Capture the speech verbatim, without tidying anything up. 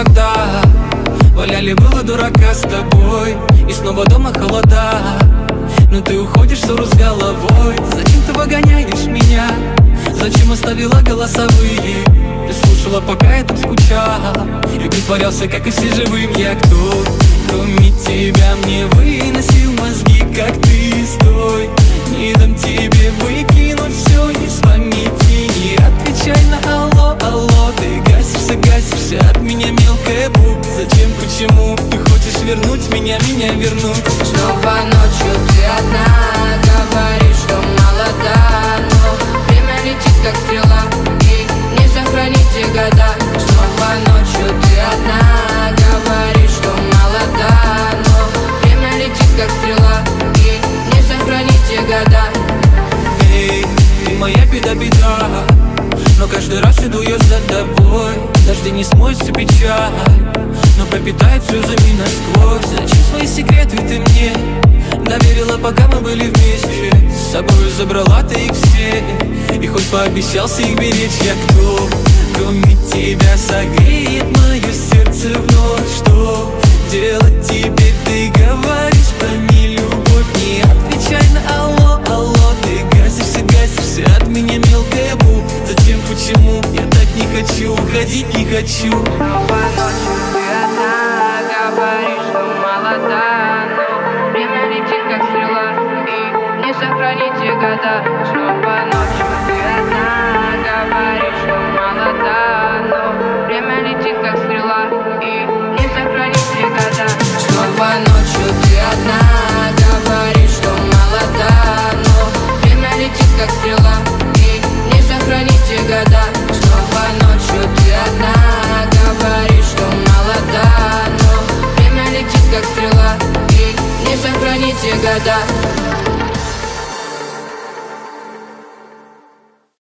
тогда валяли было дурака с тобой, и снова дома холода. Но ты уходишь в ссору с головой. Зачем ты выгоняешь меня? Зачем оставила голосовые? Ты слушала, пока я там скучал, и притворялся, как и все живым. Я кто? Кроме тебя мне выносил мозги, как ты. Стой, не дам тебе выкинуть все из памяти. Не отвечай на алло, алло. Ты гасишься, гасишься от меня, мелкая бу. Зачем, почему ты хочешь вернуть меня, меня вернуть? Снова ночью ты одна, говоришь, что молода, но время летит, как стрела, и не сохранить те года. Снова ночью ты одна, говоришь, что молода, но время летит, как стрела, и не сохранить те года. Эй, ты моя беда-беда, но каждый раз иду я за тобой. Дожди не смоют всю печаль, но пропитают слезами насквозь. Зачем свои секреты ты мне доверила, пока мы были вместе? С собой забрала ты их все, и хоть пообещался их беречь. Я кто? Кроме тебя согреет мое сердце вновь. Что делать теперь? Ты говоришь про нелюбовь. Не отвечай на алло, алло. Ты гасишься, гасишься от меня, мелкая бу. Зачем, почему? Я так не хочу, уходить не хочу. Снова ночью ты одна, говоришь, что молода, но время летит, как стрела, и не сохранить те года. Снова ночью ты одна, говоришь, что молода, но время летит, как стрела, и не сохранить те года. Снова ночью ты одна, говоришь, что молода, но время летит, как стрела, и не сохранить те года. Снова ночью ты одна, говоришь, что молода, но время летит, как стрела, и не сохранить те года.